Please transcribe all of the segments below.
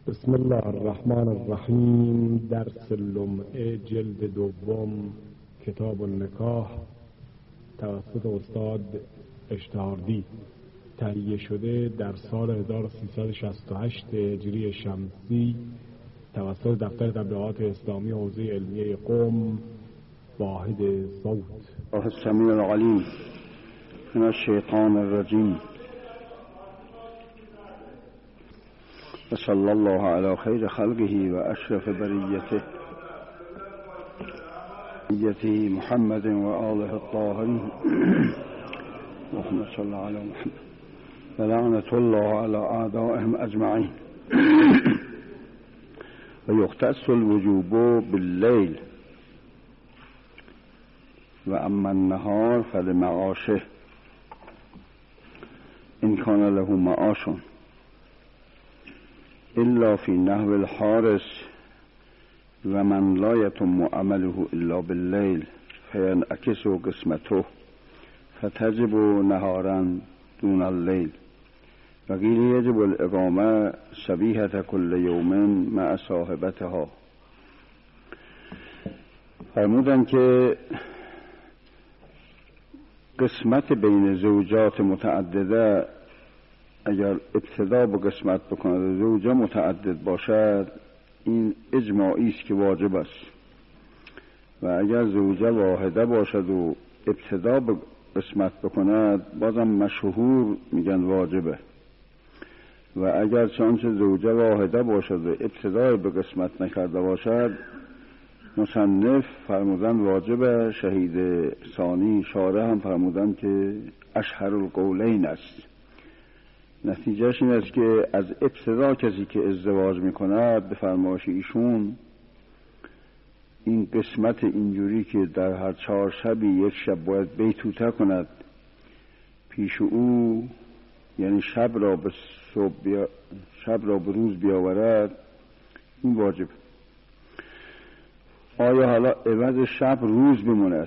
بسم الله الرحمن الرحیم. درس لمعه جلد دوم کتاب النکاح توسط استاد اشتهاردی تهیه شده در سال 1368 هجری شمسی توسط دفتر تبلیغات اسلامی حوزه علمیه قم. واحد صوت. الله السمیع العلیم من الشیطان الرجیم. وصلی الله علی خیر خلقه و اشرف بریته محمد و آله الطاهرین. اللهم صل علی محمد و لعنة الله علی اعدائهم اجمعین. و یختص الوجوب باللیل و اما النهار فلمعاشه ان کان له معاش الا فی نحو الحارس و من لا یتم عمله الا باللیل فینعکس قسمته فتجب نهارا دون اللیل و قیل یجب الاقامه صبیحة کل یوم مع صاحبتها. فرمودن که قسمت بین زوجات متعدده اگر ابتدا به قسمت بکند زوجه متعدد باشد این اجماعی است که واجب است، و اگر زوجه واحده باشد و ابتدا به قسمت بکند بازم مشهور میگن واجبه، و اگر چنانچه زوجه واحده باشد و ابتدا به قسمت نکرده باشد مصنف فرمودن واجبه. شهید ثانی شارح هم فرمودن که اشهر القولین است. نتیجهش این است که از ابتدا کسی که ازدواج میکند به فرمایش ایشون این قسمت اینجوری که در هر 4 شبی یک شب باید بیتوته کند پیش او، یعنی شب را به روز بیاورد، این واجب. آیا حالا عوض شب روز بماند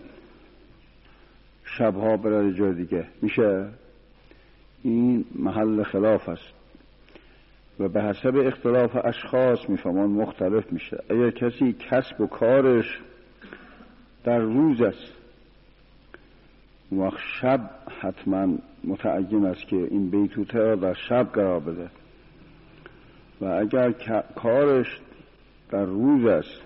شبها برای جای دیگه میشه؟ این محل خلاف است و به حسب اختلاف اشخاص میفهمان مختلف میشه. اگر کسی کسب و کارش در روز است وقت شب حتما متعین است که این بیتوته را در شب قرار بده، و اگر کارش در روز است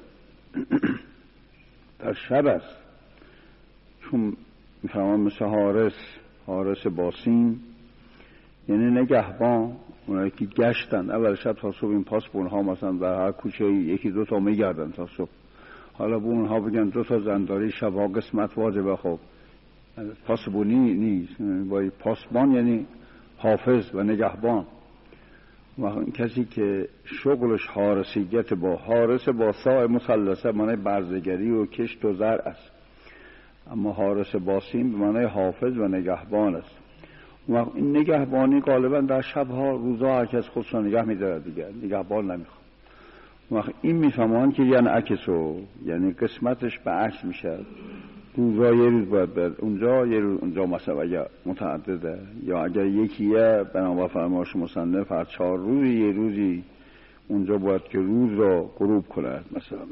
در شب است، چون میفهمان مثل حارس باسین یعنی نگهبان، اونایی که گشتن اول شب تا صبح، این پاسبون ها مثلا در هر کوچه یکی دو تا میگردن تا صبح، حالا به اونها بگن 2 تا زنداری شبها قسمت واجبه. خب پاسبونی نیست، باید پاسبان یعنی حافظ و نگهبان. و کسی که شغلش حارسیت با حارس با ساع مثلثه معنی برزگری و کشت و زرع است، اما حارس باسین به معنی حافظ و نگهبان است. و این نگهبانی غالبا در شبها، روزها هر کس خودش نگه می‌داره دیگه، نگهبان نمیخواد. و این میفهمان که یعنی عکسو، یعنی قسمتش به عکس میشه. روزها یه روز باید بر اونجا، یه روز اونجا، مثلا اگر متعدده یا اگر یکیه بنابرای فرمایش مصنف هر 4 روزی یه روزی اونجا باید که روز را غروب کند مثلا.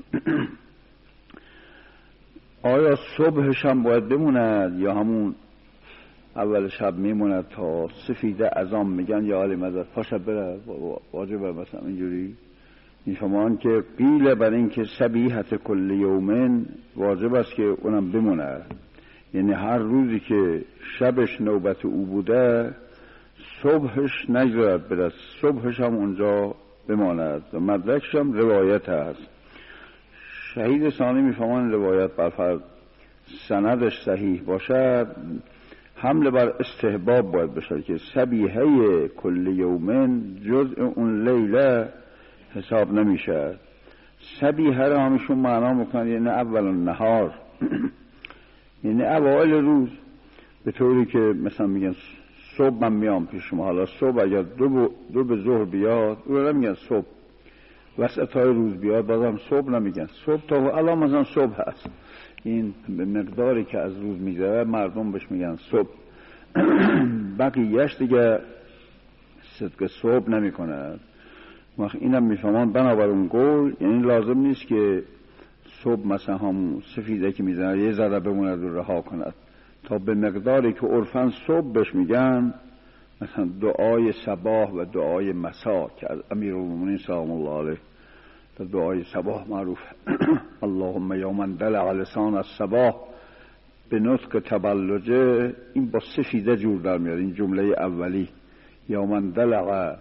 آیا صبحش هم باید بموند یا همون اول شب میموند تا سفیده اذان میگن یا علی مدد پاشب بره واجبه مثلا اینجوری؟ میفهمان که قیل بر این که صبیحة کل یومن واجب است که اونم بمونه، یعنی هر روزی که شبش نوبت او بوده صبحش نگذارد بره، صبحش هم اونجا بماند. و مدرکش هم روایت هست. شهید ثانی میفهمان روایت برفرض سندش صحیح باشد حمل بر استحباب باید بشه که صبیحه کل یومن جزء اون لیله حساب نمیشه. صبیحه را همیشون معنا میکنن یعنی اول النهار یعنی اوائل روز، به طوری که مثلا میگن صبح من میام پیش شما، حالا صبح اگر دو به ظهر بیاد او را میگن صبح، وسطای روز بیاد بازم صبح نمیگن صبح، تا الان مثلا صبح هست، این به مقداری که از روز میگذره مردم بهش میگن صبح. بقیهش دیگه صدق صبح نمی کند. وقت اینم میفهمان بنابر اون قول، یعنی لازم نیست که صبح مثلا همون سفیده که میزنه یه ذره بموند و رها کند، تا به مقداری که عرفاً صبح بهش میگن، مثلا دعای صباح و دعای مسا که از امیرالمومنین سلام الله علیه در دعای صباح معروف اللهم یا من دلع لسان الصباح به نطق تبلجه، این با سفیده جور در میاد. این جمله اولی یا من دلع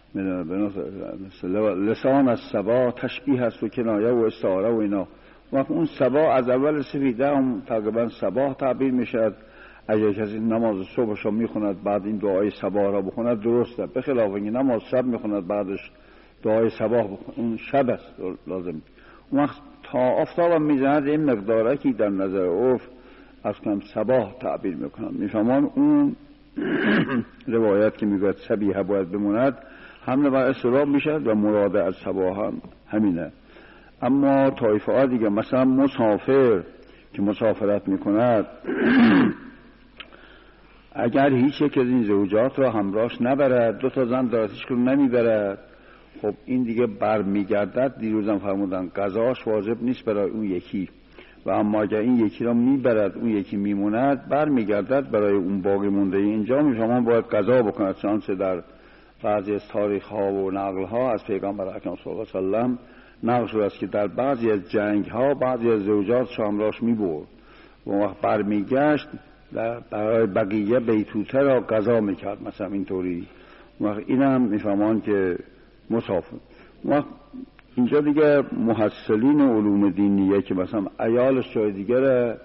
لسان الصباح تشبیه هست و کنایه و استعاره و اینا. وقت اون صباح از اول سفیده هم تقریبا صباح تعبیر میشد. اگر کسی نماز صبحش رو میخوند بعد این دعای صباح را بخوند درسته، به خلاف اینکه نماز شب میخوند بعدش دعای صباح بخوند اون شب است لازم. اون وقت تا آفتاب میزند این مقداره که در نظر عرف از کم صباح تعبیر میکنند. میفهمان اون روایت که میگوید صبیحه باید بموند حمله بر اصطلاح میشد و مراد از صباح هم همینه. اما طایفه ها دیگه مثلا مسافر که مسافرت میکند اگر هیچ یک از این زوجات را همراهش نبرد، دو تا زن دارتش رو نمیبرد، خب این دیگه برمیگردد. دیروزم فرمودن قضاش واجب نیست برای اون یکی، و اما اگر این یکی را میبرد اون یکی میموند برمیگردد برای اون باقی مونده. اینجا میفهمان باید قضا بکند، چنانچه در بعضی از تاریخ ها و نقل ها از پیغمبر اکرم صلی الله علیه و سلم نقل شده است که در بعضی از جنگ ها بعضی از زوجات همراهش میبرد و وقت برمیگشت برای بقیه بیتوته را قضا میکرد مثلا اینطوری. وقت اینم میفهمان که مسافر. وقت اینجا دیگه محصلین علوم دینیه که مثلا عیالش جای دیگره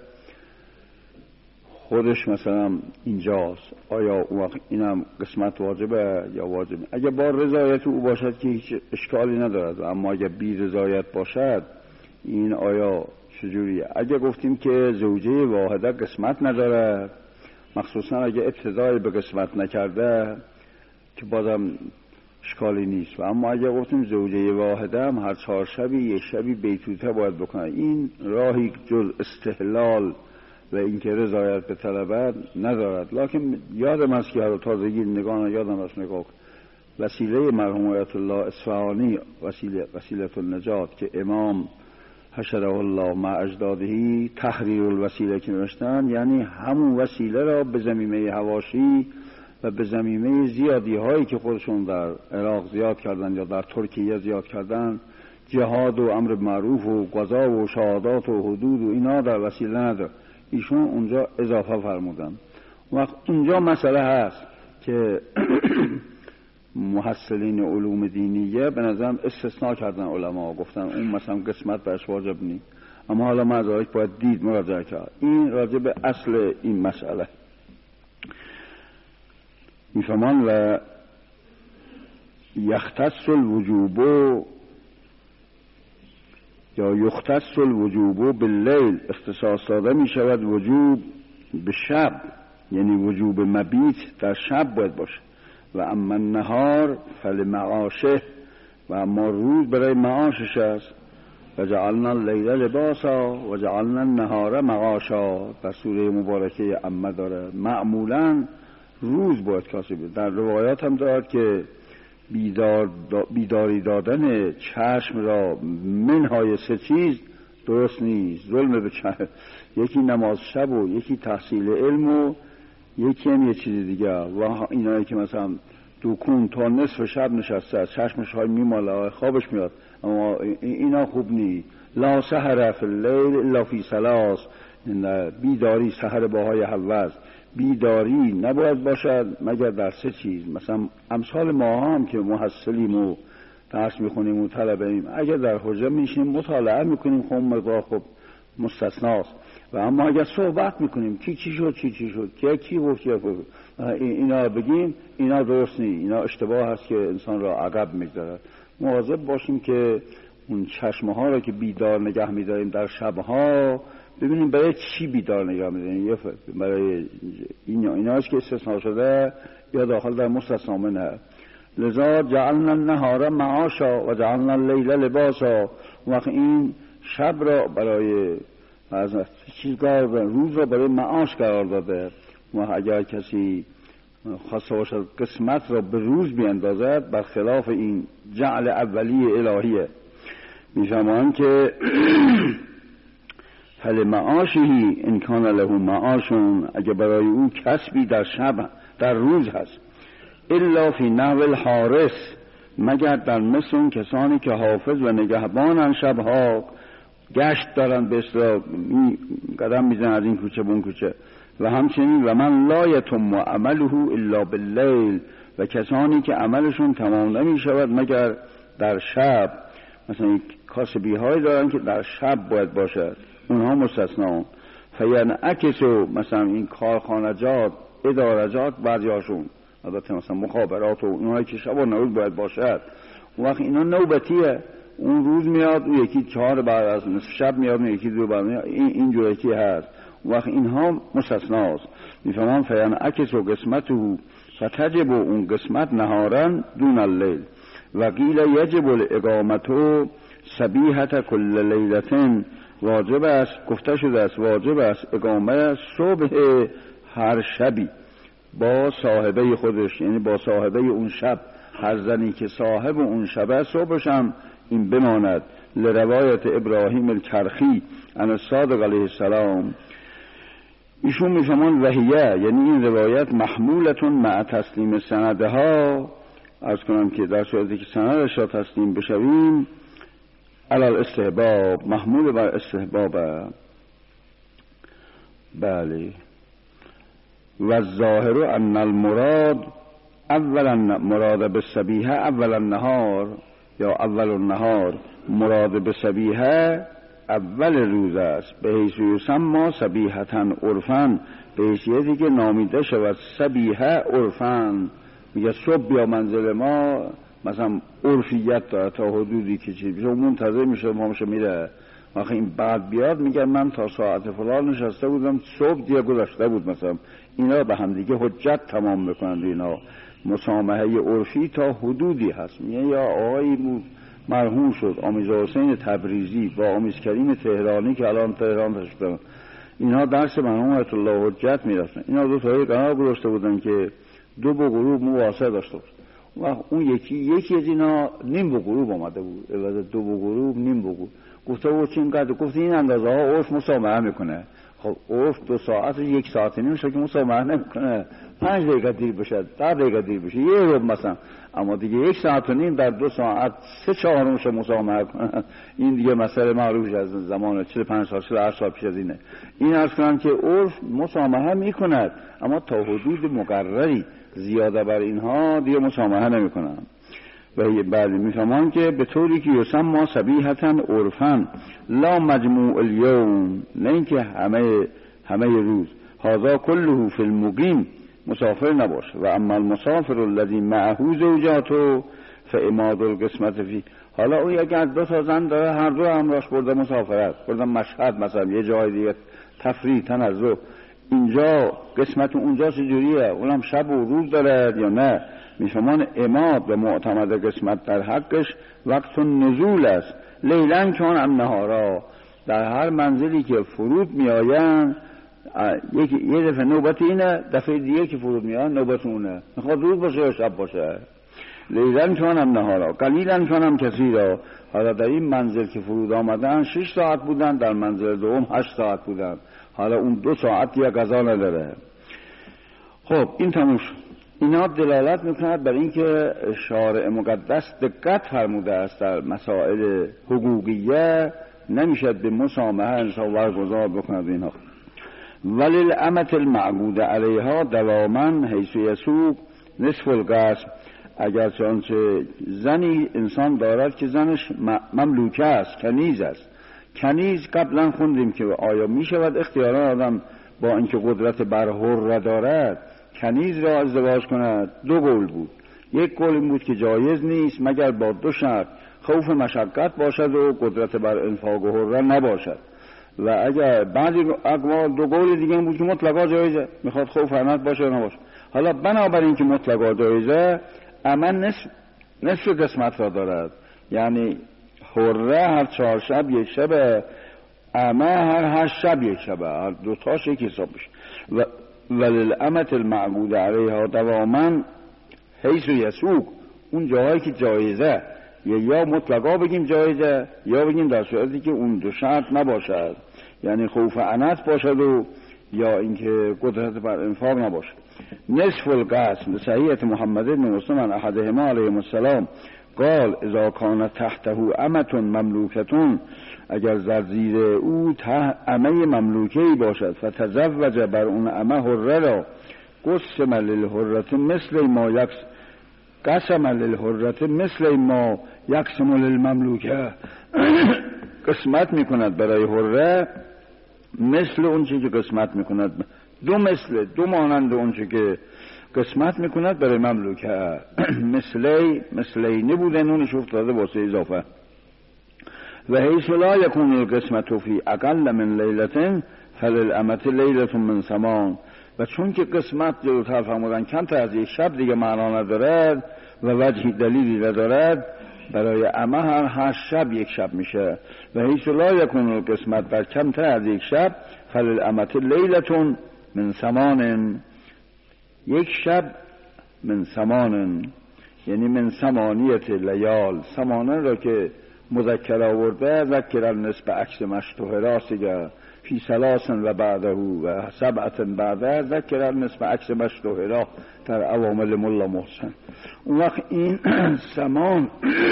خودش مثلا اینجاست، آیا وقت اینم قسمت واجبه یا واجب؟ اگه با رضایت او باشد که هیچ اشکالی ندارد، اما اگه بی رضایت باشد این آیا چجوریه؟ اگه گفتیم که زوجه واحده قسمت نداره، مخصوصا اگه ابتدای به قسمت نکرده که بازم اشکالی نیست، و اما اگه گفتیم زوجه واحده هم هر 4 شبی یک شبی بیتوته باید بکنه، این راهی جز استحلال و اینکه رضایت به طلبت ندارد. لکن یادم است که هر تازگی نگاه یادم است نگاه وسیله مرحوم آیت الله اصفهانی وسیله النجات که امام حشره الله مع اجدادهی تحریر الوسیله که نوشتن، یعنی همون وسیله را به ضمیمه حواشی و به ضمیمه زیادی هایی که خودشون در عراق زیاد کردن یا در ترکیه زیاد کردن، جهاد و امر معروف و قضا و شهادات و حدود و اینا در وسیله نداره، ایشون اونجا اضافه فرمودن. وقت اونجا مسئله هست که محصلین علوم دینیه به نظرم استثناء کردن علما، گفتن اون مثلا قسمت برش واجب نیست، اما حالا مزارک باید دید مراجعه کرد. این راجع به اصل این مسئله میفهمان. و یختص الوجوب یا یختص الوجوب باللیل، اختصاص داده می شود وجوب به شب، یعنی وجوب مبیت در شب باید باشه. و اما النهار فلمعاشه، و اما روز برای معاشش است. و جعلنا اللیل لباسا و جعلنا النهار معاشا، در سوره مبارکه اما داره. معمولا روز باید کاسب. در روایات هم دارد که بیداری دادن چشم را منهای 3 چیز درست نیست. ظلم به چشم، یکی نماز شب و یکی تحصیل علم و یکی هم یه چیز دیگه. و اینایی که مثلا دوکون تا نصف شب نشسته چشمش های میماله خوابش میاد، اما اینا خوب نیست. لا سحر فی اللیل الا فی 3، بیداری سحر باهای حوض، بیداری نباید باشد مگر در 3 چیز. مثلا امثال ما هم که محصلیم و درس میخونیم و طلبیم، اگر در حجره میشیم مطالعه میکنیم خب مقدار خب مستثناست، و اما اگر صحبت میکنیم کی چی شد کی گفت اینا بگیم، اینا درست نیست، اینا اشتباه هست که انسان را عقب میگذارد. مواظب باشیم که اون چشمه ها را که بیدار نگه میداریم در شبها ببینیم برای چی بیدار نگه میداریم. برای اینا است که استثناء شده یا داخل در مستثنا منه. لذا جعلنا النهار معاشا و جعلنا اللیل لباسا. وقت این شب را برای روز را برای معاش قرار داده. و اگر کسی خواسته باشد قسمت را به روز بیندازد، برخلاف این جعل اولی الهیه. میفهمان که فلمعاشهی ان کان له معاشون، اگه برای او کسبی در شب در روز هست، الا فی نحو الحارس، مگر در مثل اون کسانی که حافظ و نگهبانن، شبها گشت دارن، به اصطلاح قدم میزنن از این کوچه به اون کوچه. و همچنین و من لا یتم عمله الا باللیل، و کسانی که عملشون تمام نمی شود مگر در شب. مثلا کاسبی های دارن که در شب باید باشد، اونها مستثنا. فینعکسوا، مثلا این کارخانجات، ادارجات، بعضیاشون البته مثلا مخابرات و اونهایی که شب و روز باید باشد، اون وقت اینا نوبتیه، اون روز میاد، اون یکی 4 بعد از نصف شب میاد، اون یکی 2 بعد میاد، این جورکی هست. اون وقت اینها مستثناست. میفهمان فینعکسوا قسمته، فتجب اون قسمت نهارا دون اللیل. و قیل یجب الاقامت صبیحة کل لیلة، واجب است، گفته شده است واجب است اقامه صبح هر شبی با صاحبه خودش، یعنی با صاحبه اون شب. هر زنی که صاحب اون شب صبحش هم این بماند. لروایت ابراهیم الکرخی عن الصادق علیه السلام. ایشون میفهمان وحیه، یعنی این روایت محمولتون مع تسلیم سندها، عرض کنم که در صورتی که سندش را تسلیم بشویم، علی الاستحباب، محمول بر استحباب. بله. و الظاهر ان المراد اولا مراد بالصبیحه اول النهار، یا اول النهار، مراد بالصبیحه اول روز است. به حیث یسمى صبیحة عرفاً، به حیثیتی که نامیده شود صبیحه عرفاً. میگه صبح بیا منزل ما، مثلا عرفیت داره تا حدودی که چیز بشه، منتظر میشه مامشه میره. وقتی این بعد بیاد میگه من تا ساعت فلان نشسته بودم، صبح دیگه گذشته بود مثلا. اینا به هم دیگه حجت تمام میکنند. اینا مسامحه عرفی تا حدودی هست. میگه یا آقایی بود مرحوم شد آمیزا حسین تبریزی با آمیز کریم تهرانی که الان تهران داشتن، اینها درس مرحوم آیت الله حجت میرسن. اینا دو تایی قرار گذاشته بودن که 2 گروه مواسطه داشته بود. و اون یکی از اینا نیم به غروب آمده بود، البته 2 غروب نیم به غروب. گفته بود چه اینقدر؟ گفت این اندازه ها عرف مسامحه میکنه. خب عرف 2 ساعت 1 ساعت نیم شد که مسامحه نمیکنه، 5 دقیقه دیر بشه، 10 دقیقه دیر بشه، 1 ربع مثلا. اما دیگه 1 ساعت و نیم در 2 ساعت 3/4 مسامحه کنه، این دیگه مسئله معروف از زمان 45 سال 48 سال پیش از اینه. این عرض کنم که عرف مسامحه میکند، اما تا حدود مقرری، زیاده بر اینها دیگه مسامحه نمیکنن. و بعد میفهمان که به طوری که یسمى صبیحة عرفاً لا مجموع الیوم، نه اینکه همه روز. هذا كله فی المقیم، مسافر نباشه. و اما المسافر الذی معه زوجاته فاماد القسمت فی. حالا او اگر 2 تا زن داره، هر دو همراهش برده مسافرت، برده مشهد مثلا، یه جای دیگه تفریح تنزه، اینجا قسمت اونجا چجوریه؟ اونم شب و روز داره یا نه؟ میفهمان اماد و معتمد قسمت در حقش وقت نزول است. لیلن کان ام نهارا، در هر منزلی که فرود میآیند یه دفعه نوبت اینه، دفعه دیگه که فرود میآیند نوبت اونه، میخواد روز باشه یا شب باشه. لیلن کان ام نهارا قلیلن کان ام کثیرا. حالا در این منزل که فرود آمدن 6 ساعت بودن، در منزل دوم 8 ساعت بودن. حالا اون 2 ساعت یا قضا نداره. خب این تموم شد. اینا دلالت میکند بر اینکه شارع مقدس دقت فرموده است در مسائل حقوقیه، نمیشد به مسامحه انسان برگزار بکند اینها. ولی الامت المعبود علیها دواما حیث یسوق نصف القسم. اگر چنانچه زنی انسان دارد که زنش مملوکه است، کنیز است. کنیز قبلا خوندیم که آیا می شود اختیاران آدم با اینکه قدرت بر حر دارد کنیز را ازدواج کند؟ 2 قول بود. یک قول این بود که جایز نیست مگر با 2 شرط: خوف مشقت باشد و قدرت بر انفاق و حر نباشد. و اگر بعضی اقوال 2 قول دیگه بود که مطلقا جایزه، میخواد خوف حرمت باشه یا نباشه. حالا بنابراین که مطلقا جایزه، امن نصف قسمت را دارد، یعنی حره هر 4 شب 1 شب، امه هر 8 شب 1 شب، هر 2 تاش 1 حساب میشه. وللامت المعبود علیها دواما حیث یسوق، اون جاهایی که جایزه، یا مطلقا بگیم جایزه یا بگیم در صورتی که اون دو شرط نباشد، یعنی خوف عنت باشد و یا اینکه قدرت بر انفاق نباشد. نصف القسم صحیحة محمد بن مسلم عن احدهما علیهم السلام قال اذا کان تحته امة مملوکة، اگر در زیر او امه مملوکه‌ای باشد، فتزوج بر اون امه حره را، قسم للحرة مثل ما قسم للحرة مثل ما یقسم للمملوکه، قسمت میکند برای حره مثل اون چیزی که قسمت میکند، دو مانند اون چیزی که قسمت میکند برای مملوکه. مثلی نبوده، نونش افتاده واسه اضافه. و حیث لا یکون القسمت فی اقل من لیلة فللامة لیلة من ثمان، و چون که قسمت جلوتر فرمودن کمتر از یک شب دیگه معنا ندارد و وجهی دلیلی ندارد، برای امه هر شب یک شب میشه. و حیث لا یکون القسمت بر کمتر از یک شب فللامة لیلة من ثمان، یک شب من ثمان یعنی من ثمانیت لیال. ثمانه را که مذکر آورده ذکر النسب عکس مشتهرا سیگه فی ثلاث و بعده و سبعت بعده ذکر النسب عکس مشتهرا در عوامل ملا محسن. اون وقت این ثمان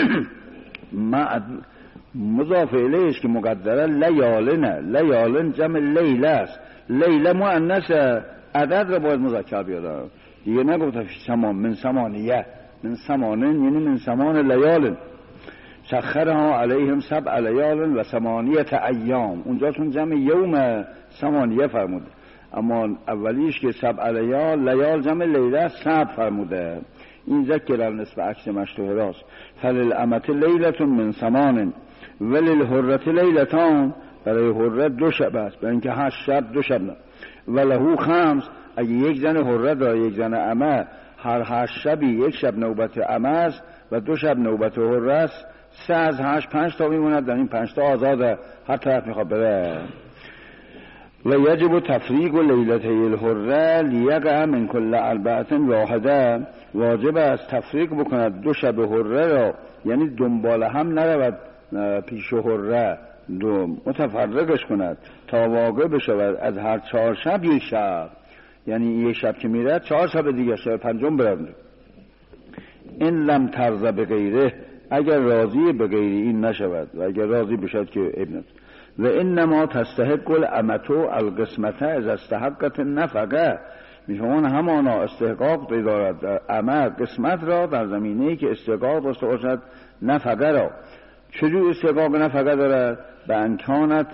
مضاف الیهش که مقدره لیالنه، لیالن جمع لیله است، لیله مؤنث، عدد را باید مذکر بیاره دیگه، نگفته فی ثمان من ثمانیه، من ثمانین یعنی من ثمان لیال. سخرها علیهم 7 لیال و 8 ایام، اونجا چون جمع یوم 8 فرموده، اما اولیش که 7 لیال جمع لیله 7 فرموده. این ذکر النسب عکس مشتهراست. فللامة لیلة من 8 وللحرة لیلتان، برای حره 2 شب است، برای اینکه 8 شب 2 شب نه. ولهو 5، اگه یک زن حره داره یک زن امه، هر 8 شبی یک شب نوبت امه است و 2 شب نوبت حره است. 3 از 8 5 تا میموند، در این 5 تا آزاده، هر طرف میخواد بره. و یجب تفریق لیلته الحره لیقع من کل 4 واحده، واجب است تفریق بکند 2 شب حره را، یعنی دنبال هم نرود پیش حره، متفرقش کند تا واقع بشود از هر 4 شب یک شب، یعنی یک شب که میره 4 شب دیگه شب پنجم برد. این لم ترضى بغیره، اگر راضی به غیری این نشود، و اگر راضی بشد که ابنت. و انما تستحق الامة القسمة اذا استحقت النفقه، میفهمون همانا استحقاق دارد امه قسمت را در زمینه‌ای که استحقاق داشته باشد نفقه را. چجور استحقاق نفقه دارد؟ به انکانت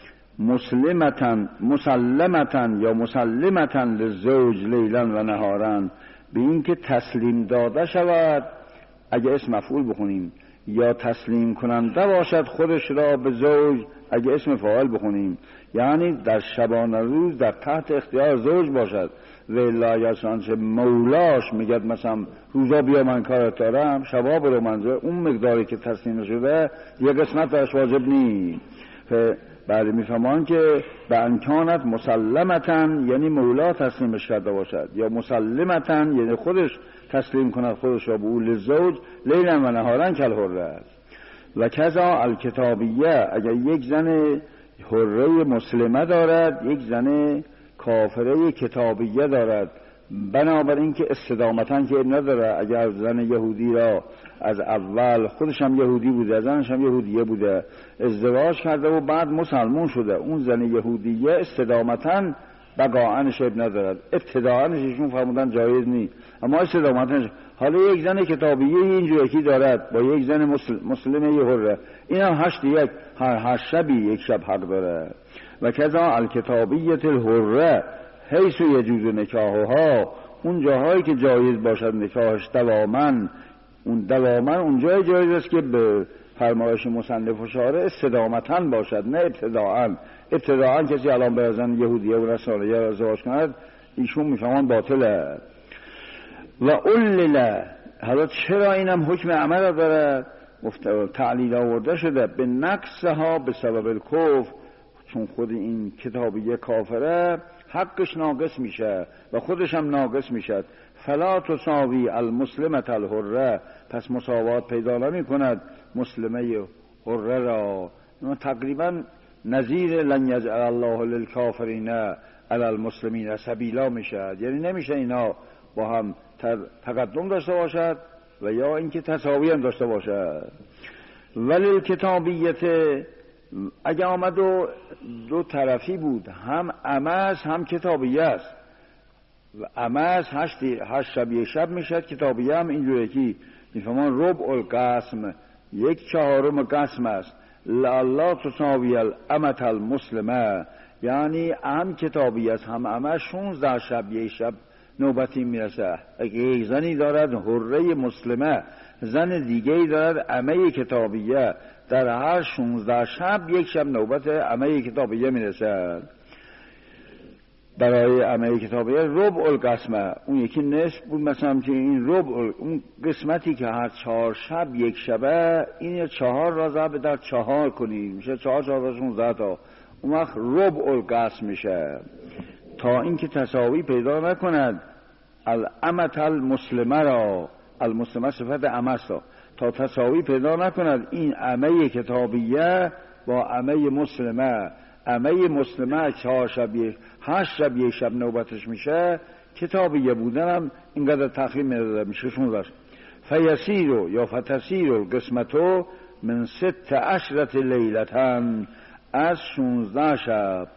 مسلمتن یا مسلمتن للزوج لیلا و نهارا، به این که تسلیم داده شود، اگه اسم مفعول بخونیم، یا تسلیم کننده باشد خودش را به زوج اگه اسم فاعل بخونیم، یعنی در شبانه روز در تحت اختیار زوج باشد. و الا یسانچه مولاش میگد مثلا روزا بیا من کارت دارم، شبا برو منظور، اون مقداری که تسلیم شده یه قسمت درش واجب نیست. بعد میفهمان که به انکانت مسلمتن یعنی مولا تسلیمش کرده باشد، یا مسلمتن یعنی خودش تسلیم کند خودش را به اول زوج لیلا و نهارا کل حره است. و کذا الکتابیه، اگر یک زن حره مسلمه دارد یک زن کافره کتابیه دارد، بنابراین که استدامتن که نداره، اگر زن یهودی را از اول خودش هم یهودی بوده زنش هم یهودیه بوده ازدواج کرده و بعد مسلمون شده، اون زن یهودیه استدامتن بقاعنش ندارد، ابتداعنش ایشون فرمودن جایز نیست، اما استدامتنش. حالا یک زن کتابیه اینجور یکی دارد با یک زن مسلمه یه حره، این هم 8 هر شبی یک شب حق داره. و کذا الکتابیت الحره حیث یجوز نکاحها، اون جاهایی که جایز باشد نکاحش دواما، اون دواما اون جای جایز است که به فرمایش مصنف و شارع استدامتن باشد، نه ابتداعا. ابتداعا کسی الان به زن یهودیه و نصرانیه را ازدواج کند ایشون میفهمان باطله. و علل، حالا چرا اینم حکم عمل داره؟ تعلیل آورده شده به نقصها به سبب الکفر، چون خود این کتابیه کافره حقش ناقص میشه و خودش هم ناقص میشه. فلا تساوی المسلمة الحره، پس مساوات پیدا نمی کند مسلمه حره را. تقریبا نظیر لن یجعل الله للکافرین علی المسلمین سبیلا میشد، یعنی نمیشه اینا با هم تقدم داشته باشد و یا اینکه تساوی هم داشته باشد. ولی الکتابیت اگه آمد و دو طرفی بود، هم عمس هم کتابیه است. و عمس 8 شب یک شب میشد، کتابیه هم اینجوری که میفهمان ربع القسم، 1/4 قسم است. لالله تساوی الامة المسلمه، یعنی هم کتابیه است هم عمس 16 شب یک شب نوبتی میرسه. اگه یک زنی دارد حره مسلمه، زن دیگه‌ای دارد عمه کتابیه، در هر 16 شب یک شب نوبت عمه کتابیه میرسد. برای عمه کتابیه ربع القسمه، اون یکی نصف بود مثلا، که این ربع اون قسمتی که هر 4 شب یک شبه، این 4 را ضرب در 4 کنید میشه 4 16 تا، اون وقت ربع القسم میشه. تا اینکه تساوی پیدا نکند الامة المسلمه را، المسلمه صفت عمه است، تا تساوی پیدا نکند این عمه کتابیه با عمه مسلمه. عمه مسلمه 8 شب یک شب نوبتش میشه، کتابیه بودنم اینقدر تخریب میشه 16. فیسیرو یا فتسیرو قسمتو من 16 لیلتن، از 16 شب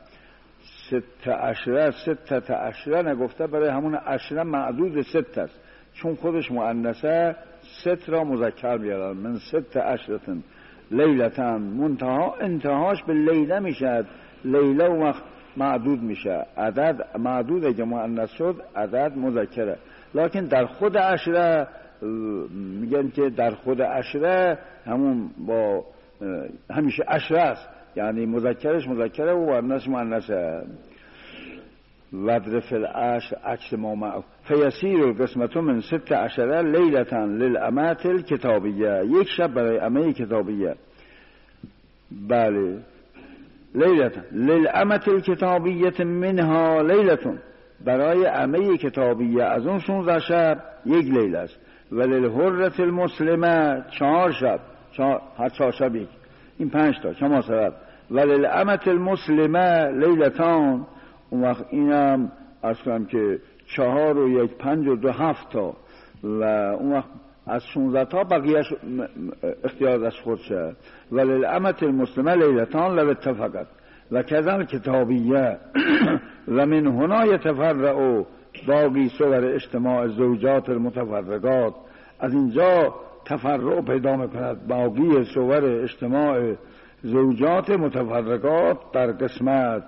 16 نگفته، برای همون 10 معدود 6 است، چون خودش مؤنثه 6 را مذکر بیارن. من 16 لیلتن، منتها انتهاش به لیله میشد، لیله و وقت معدود میشه. عدد معدود اگه مؤنث شد عدد مذکره، لکن در خود 10 میگن که در خود 10 همون با همیشه 10 است، یعنی مذکرش مذکره و مؤنث مؤنثه. وضرب فی العشر عکس ما معه فیسیر القسمت من 16 لیلتا للامة الکتابیه، یک شب برای امه کتابیه. بله لیلتا للامة الکتابیه منها لیلتون، برای امه کتابیه از اون 16 شب یک لیله است. وللحرة المسلمه 4 شب، هر 4 شب یک، این 5 تا کما سبب. وللامة المسلمه لیلتان، اون وقت اینم اصلا که 4 و 1 5 و 2 7 تا، و اون وقت از 16 تا بقیهش اختیار از خود شد. وللامة المسلمه لیلتان لو اتفقت و کذا کتابیه و من هنا یتفرع باقی صور اجتماع زوجات المتفرقات، از اینجا تفرع پیدا میکند باقی صور اجتماع زوجات متفرقات در قسمت.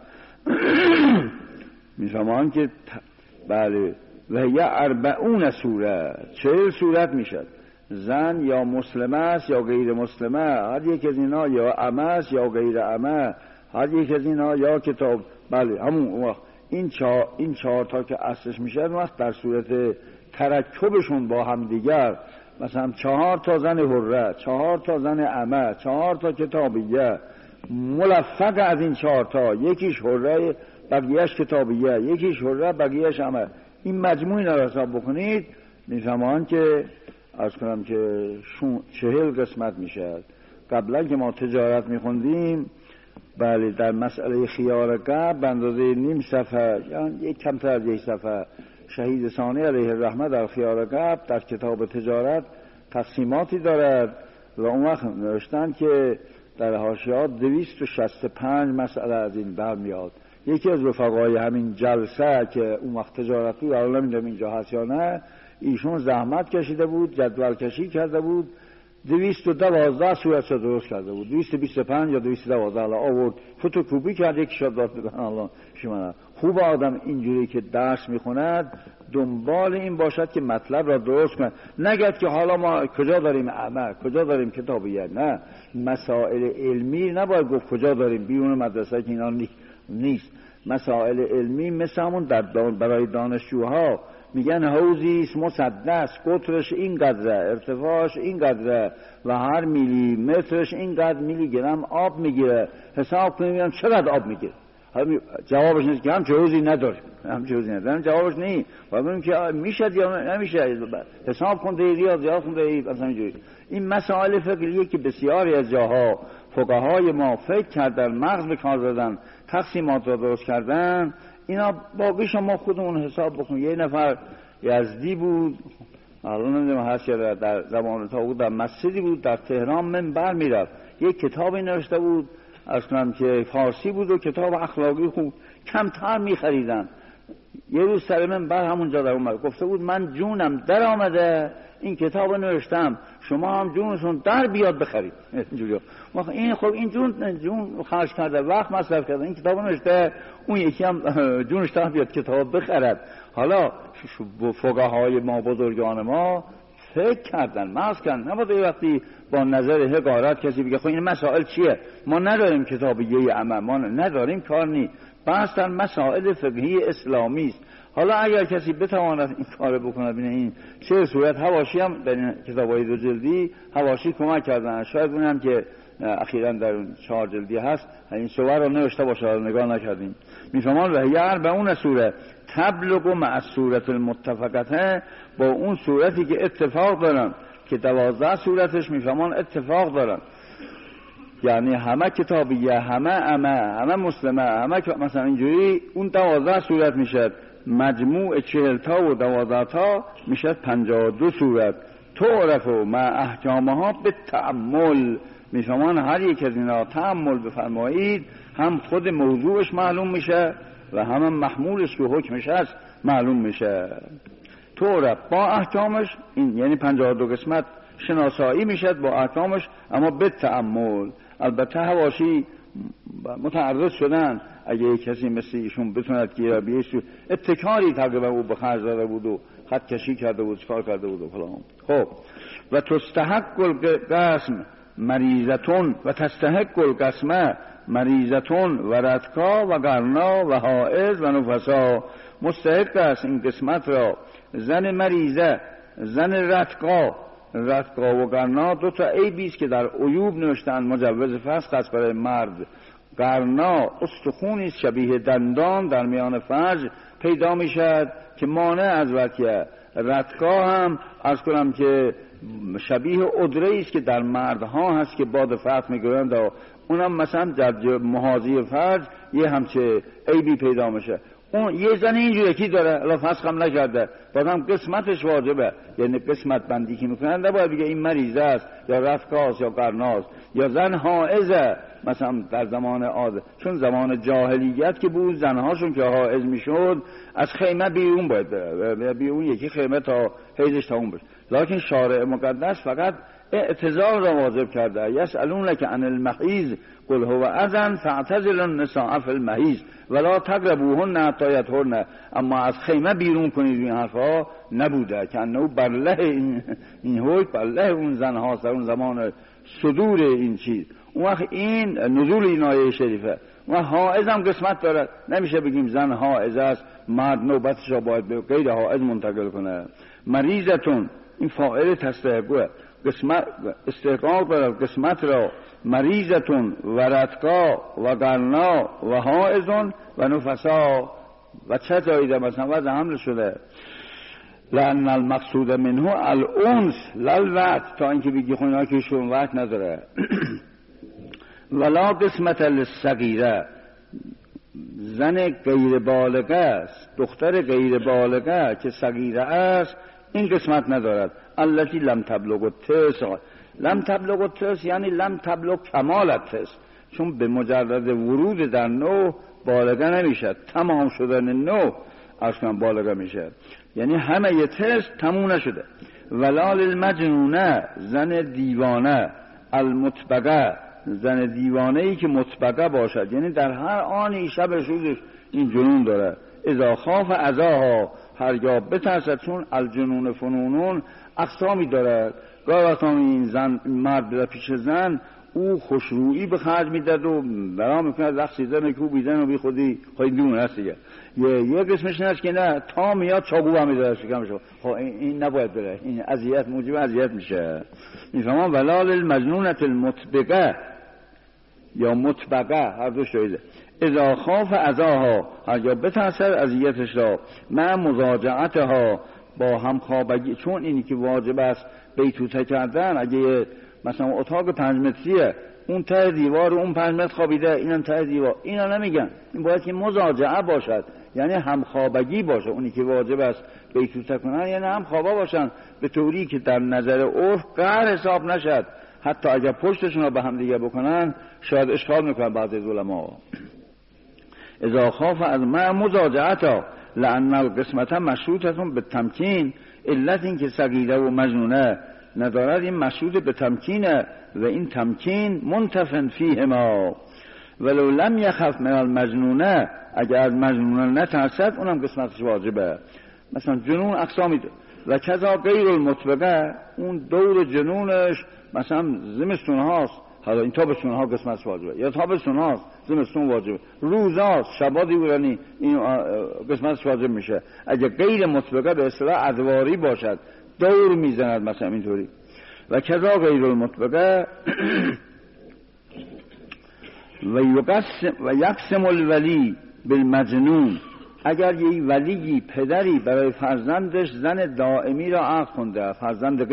میفهمان که بله و یا 40 صورت 40 صورت میشد، زن یا مسلمه است یا غیر مسلمه، هر یک از اینا یا عمه است یا غیر عمه، هر یک از اینا یا کتاب. بله همون وقت این 4 تا که اصلش میشه، وقت در صورت ترکبشون با هم دیگر، مثلا 4 تا زن حره، 4 تا زن عمه، 4 تا کتابیه، ملفق از این 4 تا، یکیش حره بقیهش کتابیه، یکیش حره بقیهش عمه، این مجموعی را حساب بکنید میفهمان که عرض کنم که 40 قسمت میشه. قبلا که ما تجارت میخوندیم، بله در مسئله خیار قبل به اندازه نیم صفحه، یعنی یک کمتر از یک صفحه، شهید ثانی علیه الرحمه در خیار قبل در کتاب تجارت تقسیماتی دارد و اون وقت نوشتن که در حاشیه 265 مسئله از این برمیاد. یکی از رفقای همین جلسه که اون وقت تجارت بود، حالا نمیدونم اینجا هست یا نه، ایشون زحمت کشیده بود، جدول کشی کرده بود، 212 صورت درست کرده بود، 225 یا 212 آورد فتوکپی کرد، یک شب داد بدن. الله شما خوب آدم اینجوری که درس میخوند دنبال این باشد که مطلب را درست کنه، نگد که حالا ما کجا داریم عمل، کجا داریم کتابیت. نه، مسائل علمی نباید گفت کجا داریم بیرون مدرسه که اینا نیست. مسائل علمی مثل همون برای دانشجوها میگن حوضی است مسدس، قطرش اینقدره، ارتفاعش اینقدره و هر میلی مترش اینقدر میلی گرم آب میگیره، حساب کنیم چقدر آب میگیره. جوابش نیست که هم جوزی نداریم، جوابش نیست. و ببینیم که میشه یا نمیشه، حساب کنده یا زیاد خونده مثلا اینجوری. این مسائل فقهیه که بسیاری از جاها فقهای ما فکر کردن، مغز به کار دادن، تقسیمات را درست کردن. اینا باقیش ما خودمون حساب بکنیم. یه نفر یزدی بود، الان نمیدونم هست یا در زمان طاغوت، در مسجدی بود در تهران منبر میرفت، یک کتابی نوشته بود اصلا که فارسی بود و کتاب اخلاقی خوب، کمتر میخریدن. یه روز سر منبر همونجا در اومد گفته بود من جونم در آمده این کتاب نوشتم، شما هم جونتون در بیاد بخرید. اینجوری این خب این جون خرج کرده، وقت مصرف کرده، این کتاب نوشته، اون یکی هم جونش در بیاد کتاب بخرد. حالا فقهای ما، بزرگان ما فکر کردن، مغز کردن. نباید وقتی با نظر حقارت کسی بگه خب این مسائل چیه، ما نداریم کتاب یه عمل، ما نداریم کار نی، بحث در مسائل فقهی اسلامی است. حالا اگر کسی بتواند این کار بکنه، ببینه این چه صورت. حواشی هم در این کتابای 2 جلدی حواشی کمک کردن، شاید اونم که اخیراً در 4 جلدی هست این صور رو نوشته باشه، نگاه نکردیم. میفهمان و یعر به اون سوره تبلغ مع السوره المتفقه، با اون صورتی که اتفاق دارن که 12 صورتش میفهمان اتفاق دارن، یعنی همه کتابیه، همه مسلمه، همه مثلا اینجوری، اون 12 صورت میشه مجموع 40 تا و 12 تا میشه 52 صورت. تعرف مع احکامها به تأمل، میفهمان هر یک از اینا تأمل بفرمایید، هم خود موضوعش معلوم میشه و هم محمولش که حکمش هست معلوم میشه. تعرف با احکامش، این یعنی 52 قسمت شناسایی میشد با احکامش، اما به تأمل. البته حواشی متعرض شدن، اگه کسی مثل ایشون بتوند که بیش ابتکاری تقریبا او به خرج داده بود و خط کشی کرده بود، کار کرده بود و فلان. خب و تستحق القسم مریضتون و تستحق القسم مریضتون و ردکا و قرنا و حائض و نفسا. مستحق است این قسمت را زن مریضه، زن ردکا و قرنا 2 تا عیبی است که در عیوب نوشتن، مجوز فسخ است برای مرد. قرنا استخونی است شبیه دندان در میان فرج پیدا میشد که مانع از وقیه. ردکا هم عرض کنم که شبیه عدره است که در مردها هست که باد فرق میگویند، اونم مثلا در محاذی فرج یه همچه عیبی پیدا میشه. اون یه زن اینجور یکی داره، الان فسخ هم نکرده، بازم قسمتش واجبه، یعنی قسمت بندی که میکنن نباید بگه این مریضه است یا رفقاست یا قرناست یا زن حائزه. مثلا در زمان عادت، چون زمان جاهلیت که بود زنهاشون که حائز میشد از خیمه بیرون باید بره، بیرون یکی خیمه تا حیزش تموم بشه. لکن شارع مقدس فقط اعتزال را واجب کرده. یسألونک عن المحیض قل هو اذن فاعتزلوا النساء فی المحیض ولا تقربوهن حتی یطهرن. اما از خیمه بیرون کنید این حرفا نبوده، که انه برله این حکم برله اون زن هاست در اون زمان صدور این چیز. اون وقت این نزول این آیه شریفه. و حائض هم قسمت داره، نمیشه بگیم زن حائض است مرد نوبتش را باید به غیر حائض منتقل کنه. مریضتون این فاعل تستحقه، قسمت استحقاق دارد قسمت را. مریضتون و ردکا و قرنا و حائزون و نفسا. و چه جایی مثلا وضع حمل شده لأن المقصود منه الانس للوقت، تا اینکه بگی خونه که شون وقت نداره. ولا قسمت للصغیره، زن غیر بالغه است، دختر غیر بالغه که صغیره است این قسمت ندارد. التي لم تبلغ التسع. لم تبلغ التسع یعنی لم تبلغ کمال التسع، چون به مجرد ورود در نوع بالغه نمیشه، تمام شدن نوع اصلا بالغه میشه، یعنی همه یه تسع تموم نشده. ولا للمجنونه، زن دیوانه. المطبقه، زن دیوانه ای که مطبقه باشد، یعنی در هر آنی شب روزش این جنون داره. اذا خاف عزاها، هرگاه بترسد، چون الجنون فنونون اقسامی داره. گاه این زن مرد در پیش زن او خوشرویی به خرج میداد و برام میکنه رقص زن کو بیزن و بی خودی دون هست دیگه. یه قسمش هست که نه تا میاد چاقو هم میذاره شکمش. خب این نباید بره، این اذیت موجب اذیت میشه. میفهمم. ولال المجنونة المطبقه، یا مطبقه، هر دو شایده. اذا خاف اذاها، اگر بترسد اذیتش را، مع مضاجعتها، با همخوابگی، چون اینی که واجب است بیتوته کردن، اگه مثلا اتاق 5 متریه، اون ته دیوار اون 5 متر خوابیده، اینم ته دیوار، اینا نمیگن، این باید که مضاجعه باشد، یعنی همخوابگی باشه. اونی که واجب است بیتوته کنن یعنی همخوابه باشن، به طوری که در نظر عرف قهر حساب نشد. حتی اگر پشتشون رو به هم دیگه بکنن شاید اشکال میکنن بعضی از علما. اذا خاف از مع مضاجعتا، لأن القسمت مشروطتون به تمکین، علت این که صغیره و مجنونه ندارد این مشروط به تمکینه، و این تمکین منتفن فیهما، ولو لم یخف من المجنونه، اگر از مجنونه نترسد اونم قسمتش واجبه. مثلا جنون اقسامی ده. و کذا غیر المطبقه، اون دور جنونش مثلا زمستون هاست، حالا این تابستون ها قسمتش واجبه، یا تابستون هاست زمستون واجبه، روزاست شبا دیورانی این قسمتش واجب میشه. اگر غیر مطبقه به اصطلاح ادواری باشد، دور میزند مثلا اینطوری. و کذا غیر المطبقه و یقسم الولی بالمجنون، اگر یک ولی پدری برای فرزندش زن دائمی را عقد کنده، فرزند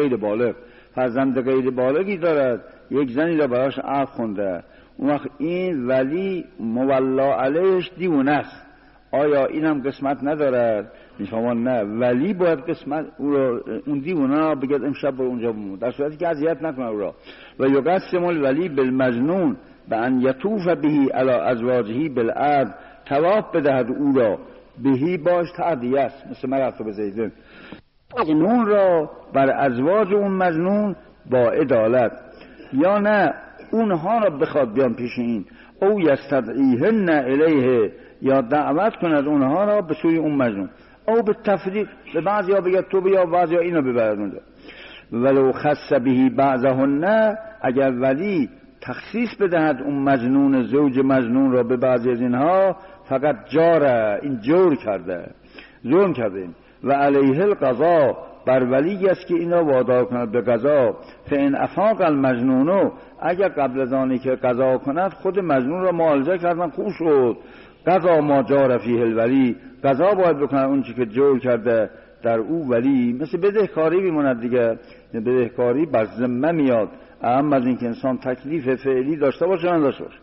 غیر بالغی دارد، یک زنی را براش عقد کنده، اون وقت این ولی مولا علیهش دیوانه است. آیا اینم قسمت ندارد؟ میفهمان نه، ولی باید قسمت اون دیوانه را بگید امشب برو اونجا بمون، در صورتی که اذیت نکنه او را. و یقسم الولی بالمجنون به ان یطوف بهی علی ازواجه بالعدل، طواف بدهد او را بهی باش تعدیه است، مثل مرد به زیدن، مجنون را بر ازواج اون مجنون با عدالت، یا نه اونها را بخواد بیان پیش این، او یستدعیهن الیه، یا دعوت کند اونها را به سوی اون مجنون، او به تفریق، به بعضی ها بگید تو بیا، بعضی ها اینو ببرد اونجا. ولو خص بهی بعضهن، اگر ولی تخصیص بدهد اون مجنون زوج مجنون را به بعضی از اینها، فقط جاره، این جور کرده، ظلم کرده. و علیه القضا، بر ولی است که اینا وادار کند به قضا. فان افاق المجنون، اگر قبل از آنی که قضا کند خود مجنون را معالجه کردن خوب شد، قضا ما جار فیه الولی، قضا باید بکنه اون چی که جور کرده در او ولی. مثل بدهکاری میموند دیگه، بدهکاری بر ذمه میاد، اهم از این که انسان تکلیف فعلی داشته باشه نداشته باشه.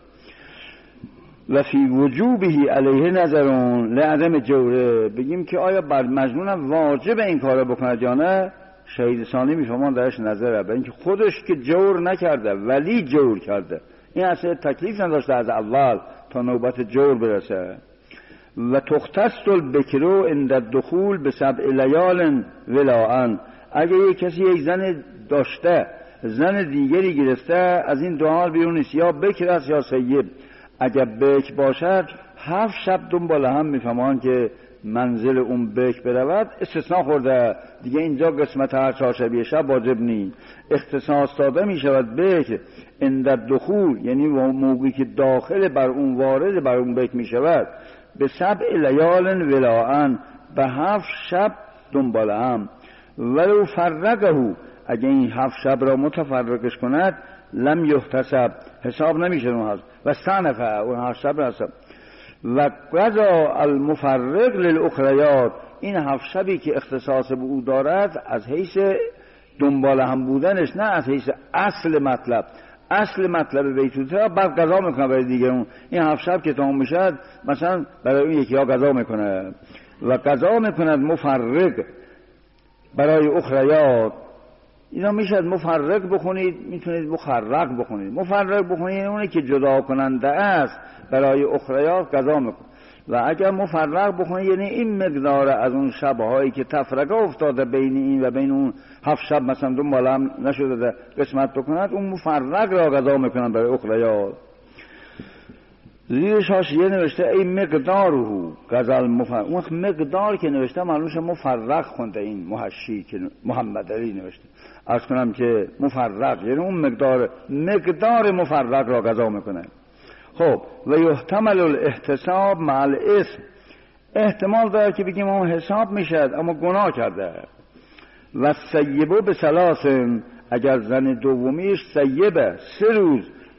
و فی وجوبه علیه نظرون لعدم جوره، بگیم که آیا بر مجنون واجب این کارو بکنه یا نه، شهید ثانی میفهمان درش نظره، به اینکه خودش که جور نکرده ولی جور کرده، این اصلا تکلیف نداشته از اول تا نوبت جور برسه. و تختص البکرو عند الدخول به 7 لیال ولاء، اگه یک کسی یک زن داشته زن دیگری گرفته، از این دو حال بیرون نیست، یا بکر است یا سیب. اگر بکر باشد 7 شب دنبال هم میفهمان که منزل اون بکر برود، استثناء خورده دیگه، اینجا قسمت هر 4 شب شب واجب نی، اختصاص داده میشود بکر عند الدخول، یعنی موقعی که داخل بر اون وارد بر اون بکر میشود، به 7 لیال ولاء، به 7 شب دنبال هم. ولو فرقه، اگه این 7 شب را متفرقش کند، لم یحتسب، حساب نمیشه اون هست، و استعنفه، اون 7 شب حساب. و قضا المفرق للاخریات، این 7 شبی که اختصاص به او دارد از حیث دنبال هم بودنش، نه از حیث اصل مطلب. اصل مطلب بیتوته را بعد قضا میکنه برای دیگه اون. این 7 شب که تمام میشد مثلا برای اون یکی ها قضا میکنه، و قضا میکند مفرق برای اخریات. اینا میشد مفرق بخونید، میتونید مخرق بخونید. مفرق بخونید اونه که جدا کننده است، برای اخریات قضا میکنه. و اگر مفرق بخونید یعنی این مقدار از اون شبهایی که تفرقه افتاده بین این و بین اون 7 شب مثلا دنبال هم نشده قسمت بکند، اون مفرق را قضا میکنن برای اخریات. زیرش حاشیه نوشته ای مقداره غزل مفرق، اون مقدار که نوشته معلومش مفرق خونده، این محشی که محمد علی نوشته. عرض کنم که مفرق یعنی اون مقدار مفرق را قضا میکنه. خب و یحتمل الاحتساب مع الاسم، احتمال داره که بگیم اون حساب میشد اما گناه کرده. و سیبو به 3، اگر زن دومیش سیبه 3 روز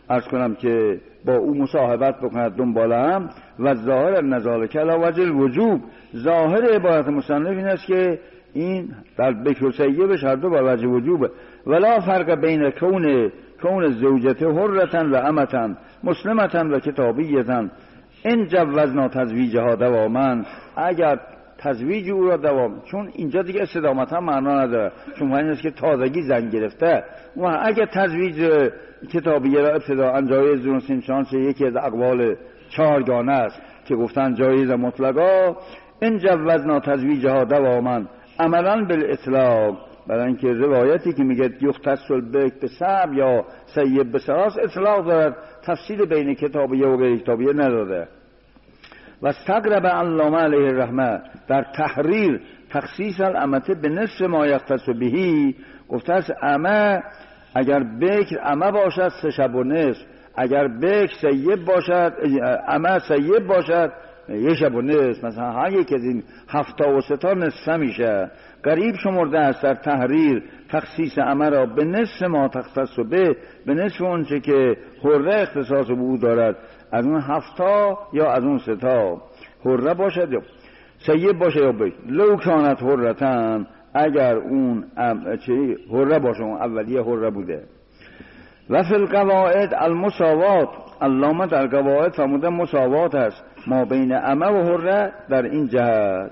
عرض کنم که با او مصاحبت بکند دنبال هم. و ظاهر نزال کلا وجه الوجوب، ظاهر عبارت مصنف این است که این در بکر و سیبش هر دو با وجه وجوبه. ولا فرق بین کون زوجته حرة و امة مسلمة و کتابیة ان جوزنا تزویجها دواما، اگر تزویج او را دوام، چون اینجا دیگه استدامت هم معنا نداره، چون معنی است که تازگی زن گرفته، و اگر تزویج کتابیه را ابتداء جایز دونستیم، چنانچه یکی از اقوال چهارگانه است که گفتن جایز مطلقا، ان جوزنا تزویجها دواما عملا بالاطلاق، برای اینکه روایتی که میگه یختص البکر به سبع یا سیب به ثلاث اطلاق دارد، تفصیل بین کتابیه و غیر کتابیه نداده. و استقرب علامه علیه الرحمه در تحریر تخصیص الامته به نصف ما یختص بهی، گفته است امه اگر بکر امه باشد 3 شب و نصف، اگر بکر سیب باشد امه سیب باشد 1 شب و نصف، مثلا هر یک از این 73 نصف میشه. قریب شمرده است در تحریر تخصیص امه را به نصف ما تختص به نصف اونچه که حره اختصاص به او دارد، از اون 7 یا از اون 3 حره باشد یا سیب باشه یا بکر. لو کانت حرتن، اگر اون حره باشه، اون اولیه حره بوده. و فی القواعد المساوات، علامه در قواعد فرموده مساوات است ما بین امه و حره در این جهت.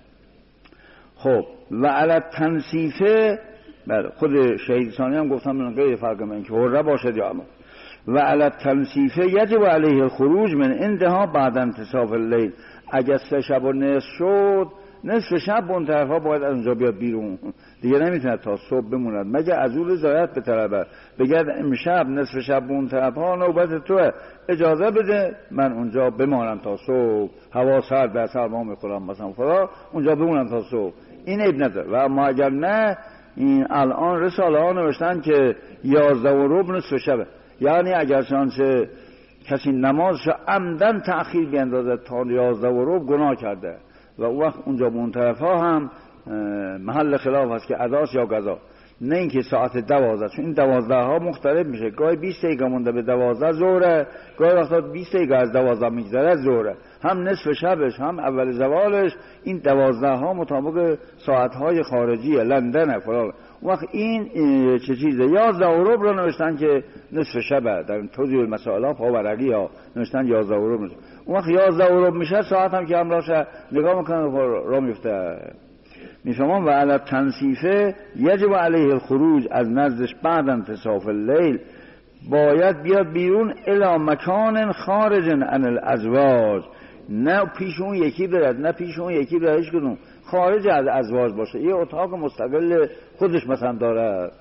خب و علی تنصیفه، بله خود شهید ثانی هم گفتم من غیر فرق من که حره باشد یا امه. و علی تنصیفه یجب علیه الخروج من عندها بعد انتصاف اللیل، اگر 3 شب و نصف شد، نصف شب اون طرفا باید از اونجا بیاد بیرون، دیگه نمیتونه تا صبح بموند، مگه از اون رضایت به طلبه بگرد امشب نصف شب اون طرفا نوبت توه، اجازه بده من اونجا بمانم تا صبح، هوا سرد به سرما میخورم مثلا فرا، اونجا بمونم تا صبح، این عیب نداره. و اما اگر نه، این الان رساله ها نوشتن که 11:15 نصف شبه، یعنی اگر شانسه کسی نمازش عمدن تأخیر بیندازه تا 11:15 گناه کرده، و اون وقت اونجا به اون طرف ها هم محل خلاف هست که اداست یا قضا، نه اینکه ساعت 12، چون این 12 ها مختلف میشه، گاهی 20 دقیقه مونده به 12 ظهره، گاهی وقتا 20 دقیقه از 12 میگذره ظهره، هم نصف شبش هم اول زوالش، این 12 ها مطابق ساعت های خارجیه، لندنه فلان. وقت این چه چیزه 11:15 رو نوشتن که نصف شبه، در توضیح المسائل ها پاورقی ها نوشتن 11:15. اون وقت 11:15 میشه، ساعت هم که همراشه نگاه میکنه را میفته. میفهمم و علی تنصیفه یجب علیه الخروج، از نزدش بعد انتصاف اللیل باید بیاد بیرون الی مکان خارج عن الازواج، نه پیش اون یکی برد نه پیش اون یکی برد، هیچ کدوم خارج از ازواج باشه، یه اتاق مستقل خودش مثلا داره.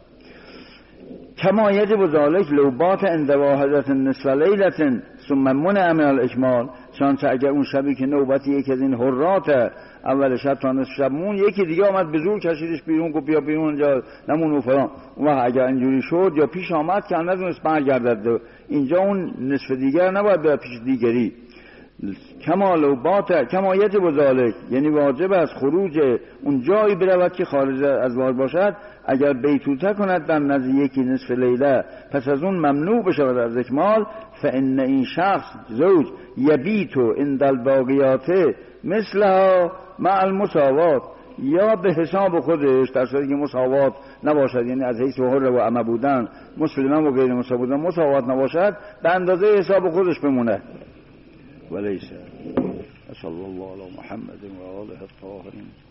کما یجب ذالک لو بات عند واحدة نصف لیلة ثم منع من الاکمال، چنانچه اگر اون شبی که نوبتی یکی از این حرات اول شب تا نصف شب مون، یکی دیگه آمد به زور کشیدش بیرون، گفت بیا بیرون اینجا نمون و فلان، و اگر اینجوری شد یا پیش آمد که ندونست برگردد، اینجا اون نصف دیگر نباید به پیش دیگری. کما لو بات کما یجب ذالک، یعنی واجب از خروج اون جایی برود که خارج از ازواج باشد، اگر بیتوته کند در نزد یکی نصف لیله پس از اون ممنوع بشود از اکمال، فان این شخص زوج یبیتو عند الباقیات مثلها مع المساوات، یا به حساب خودش در صورتی که مساوات نباشد، یعنی از حیث حر و امه بودن مسلمان و غیر مسلمان بودن مساوات نباشد، به اندازه حساب خودش بمونه. ولیسه صلی الله علی محمد و آله الطاهرین.